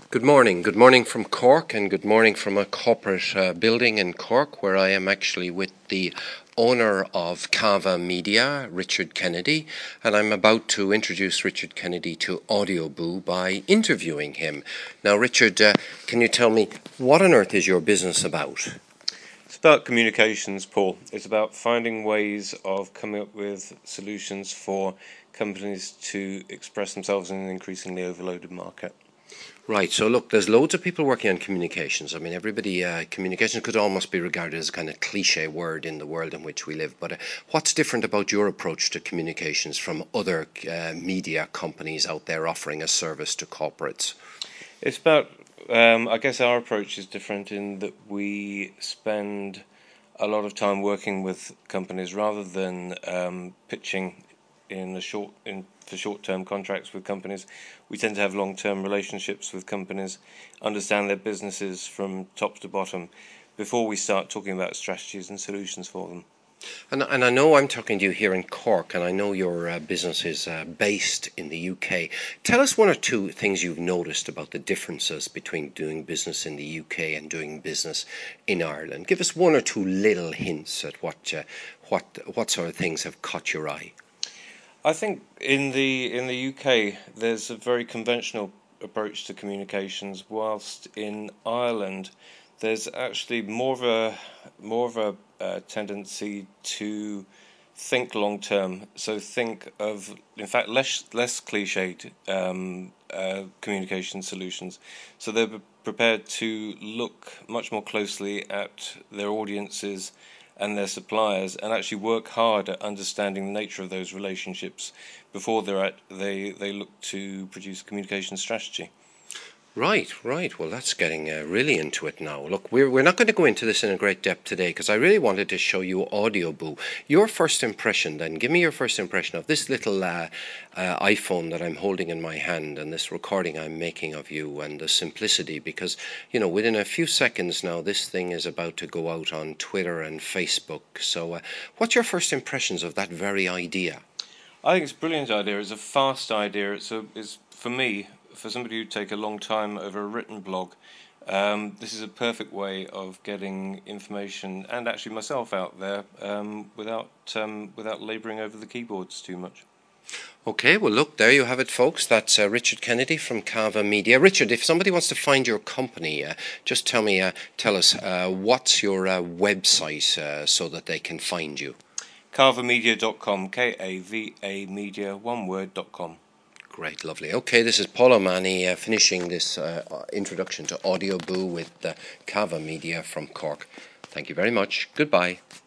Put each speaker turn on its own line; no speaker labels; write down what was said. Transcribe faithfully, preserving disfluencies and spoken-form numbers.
Good morning. Good morning from Cork, and good morning from a corporate uh, building in Cork, where I am actually with the owner of Cava Media, Richard Kennedy, and I'm about to introduce Richard Kennedy to Audioboo by interviewing him. Now, Richard, uh, can you tell me, what on earth is your business about?
It's about communications, Paul. It's about finding ways of coming up with solutions for companies to express themselves in an increasingly overloaded market.
Right, so look, there's loads of people working on communications. I mean, everybody, uh, communications could almost be regarded as a kind of cliche word in the world in which we live. But uh, what's different about your approach to communications from other uh, media companies out there offering a service to corporates?
It's about, um, I guess our approach is different in that we spend a lot of time working with companies rather than um, pitching in a short in for short-term contracts with companies. We tend to have long-term relationships with companies, understand their businesses from top to bottom before we start talking about strategies and solutions for them.
And, and I know I'm talking to you here in Cork, and I know your uh, business is uh, based in the U K. Tell us one or two things you've noticed about the differences between doing business in the U K and doing business in Ireland. Give us one or two little hints at what uh, what what sort of things have caught your eye.
I think in the in the U K there's a very conventional approach to communications, whilst in Ireland there's actually more of a more of a uh, tendency to think long term. So think of, in fact, less less cliched um, uh, communication solutions. So they're prepared to look much more closely at their audiences and their suppliers, and actually work hard at understanding the nature of those relationships before they're at, they they look to produce a communication strategy.
Right, right. Well, that's getting uh, really into it now. Look, we're we're not going to go into this in a great depth today because I really wanted to show you Audioboo. Your first impression, then, give me your first impression of this little uh, uh, iPhone that I'm holding in my hand and this recording I'm making of you and the simplicity. Because you know, within a few seconds now, this thing is about to go out on Twitter and Facebook. So, uh, what's your first impressions of that very idea?
I think it's a brilliant idea. It's a fast idea. It's a it's for me. For somebody who'd take a long time over a written blog, um, this is a perfect way of getting information and actually myself out there um, without um, without labouring over the keyboards too much.
Okay, well, look, there you have it, folks. That's uh, Richard Kennedy from Cava Media. Richard, if somebody wants to find your company, uh, just tell me, uh, tell us, uh, what's your uh, website uh, so that they can find you?
Cava Media dot com, K A V A Media, one word, dot com.
Great, lovely. Okay, this is Paul O'Mahony uh, finishing this uh, introduction to Audioboo with uh, Cava Media from Cork. Thank you very much. Goodbye.